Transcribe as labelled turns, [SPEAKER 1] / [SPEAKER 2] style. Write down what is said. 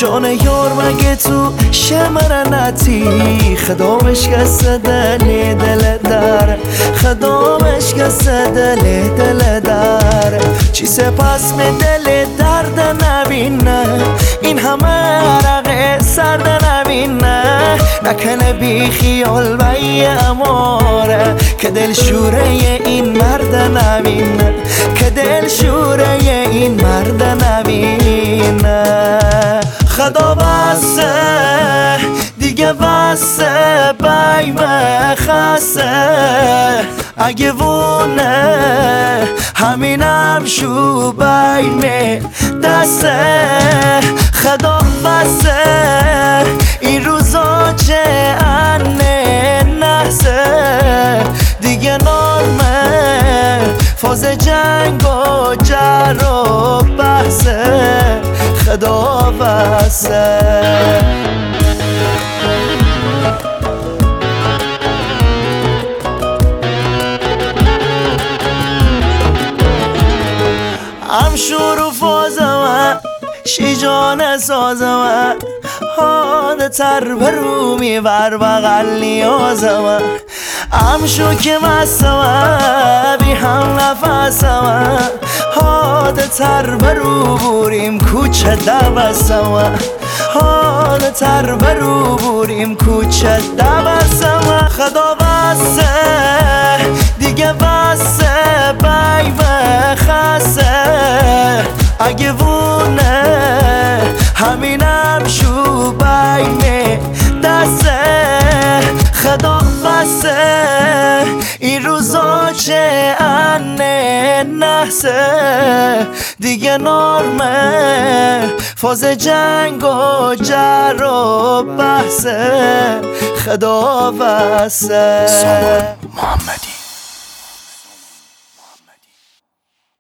[SPEAKER 1] جان یار مگه تو شمرنتی خدامش کسه دل در خدامش کسه دل در چی سپس می دل درد نبینه این همه عرق سرد نبینه نکنه بی خیال بی اماره که دل شوره این مرد نبینه که دل شوره این مرد نبینه خدا بسته دیگه بسته بیمه خسته اگه وونه همینم شو بیمه دسته خدا بسته این روزا چه انه نحسه دیگه نارمه فاز جنگ و جر و بحثه خدا بسته هم شروع فازم شی جان سازم حاده تر برو میبر بغل نیازم هم شو که مستم بی هم نفسم حاده تر برو بوریم کوچه دوستم حاده تر برو بوریم کوچه دوستم خدا بسته دیگه بسته بیمه خسته اگه وونه همینم شو بیمه دسته خدا بسته این روزا چه انه نحسه دیگه نارمه فاز جنگ و جر و بحثه خدا بسته
[SPEAKER 2] سامان محمدی